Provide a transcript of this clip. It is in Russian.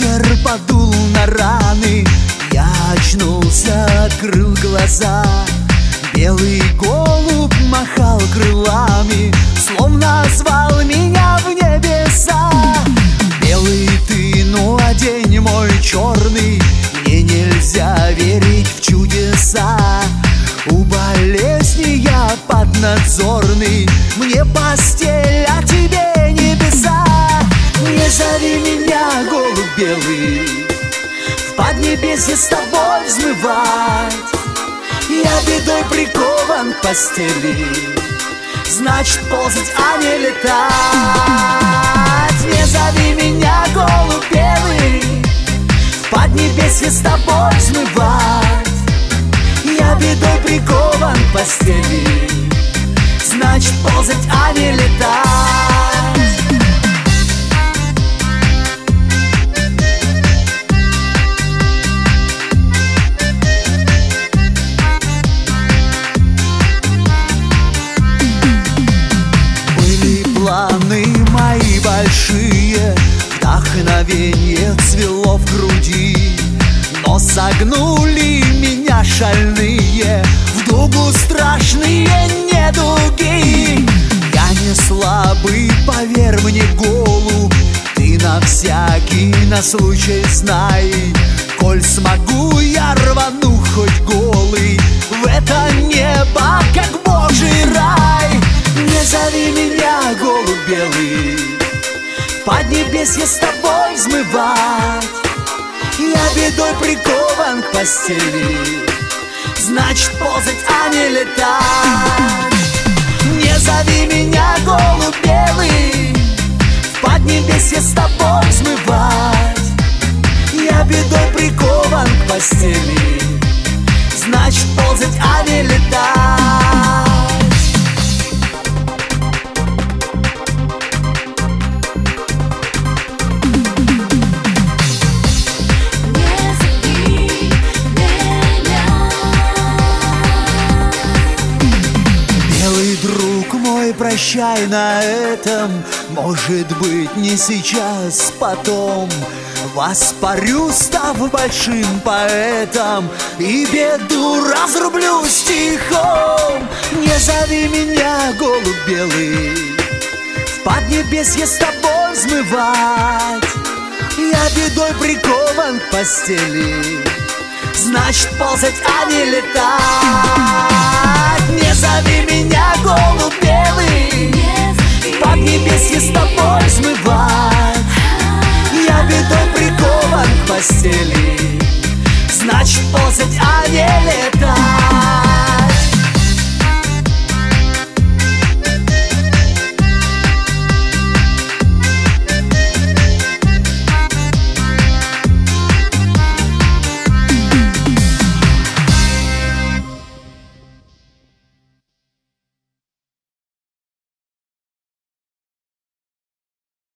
Ветер подул на раны, я очнулся, открыл глаза. Белый голубь махал крылами, словно звал меня в небеса. Белый ты, ну а день мой черный, мне нельзя верить в чудеса. У болезни я поднадзорный, мне постель, а тебе небеса. Не зови меня, голубь белый, в поднебесье с тобой взмывать. Я бедой прикован к постели, значит ползать, а не летать. Не зови меня, голубь белый, в поднебесье с тобой взмывать. Я бедой прикован к постели, значит ползать, а не летать. Были планы мои большие, вдохновение цвело в груди, но согнули меня шальные в дугу страшные недуги. Я не слабый, поверь мне, голубь, ты на всякий, на случай знай. Коль смогу, я рвану хоть голый в это небо, как божий рай. Не зови меня, голубь белый, в поднебесье с тобой взмывать. Я бедой прикован к постели, значит ползать, а не летать. Не зови меня, голубь белый, в поднебесье с тобой взмывать. Я бедой прикован к постели, значит ползать, а не летать. Друг мой, прощай на этом, может быть, не сейчас, потом воспарю, став большим поэтом, и беду разрублю стихом. Не зови меня, голубь белый, в поднебесье с тобой взмывать. Я бедой прикован к постели, значит ползать, а не летать. Не зови меня, голубь белый, в поднебесье с тобой взмывать. Я бедой прикован к постели,